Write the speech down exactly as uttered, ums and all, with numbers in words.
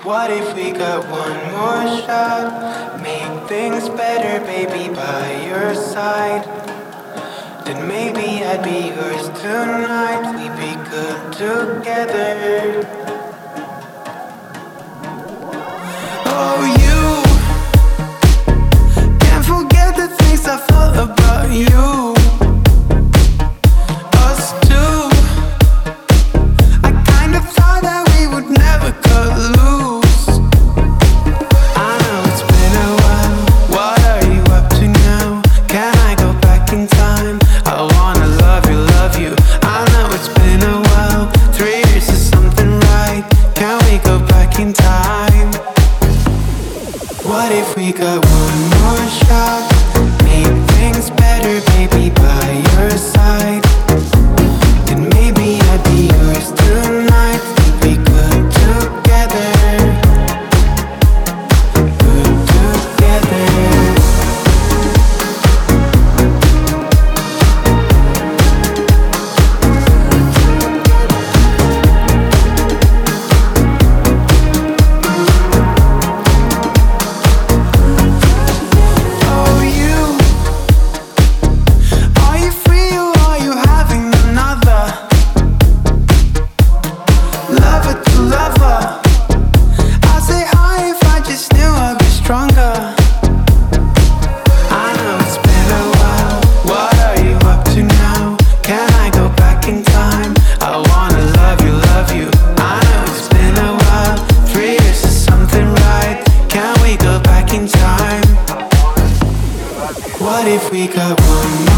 What if we got one more shot? Make things better, baby, by your side. Then maybe I'd be yours tonight. We'd be good together. Oh, you can't forget the things I felt about you. Us two, I kind of thought that we would never cut loose. I know it's been a while. What are you up to now? Can I go back in time? I wanna love you, love you. I know it's been a while. Three years is something right. Can we go back in time? What if we got one more shot? Make things better, baby, by your side. Then maybe I'd be yours tonight. We'd be good together. Good together. Oh, you, are you free or are you having another? Lover to lover, I'd say hi if I just knew I'd be stronger. I know it's been a while. What are you up to now? Can I go back in time? I wanna love you, love you. I know it's been a while. Three years is something right. Can we go back in time? What if we got one more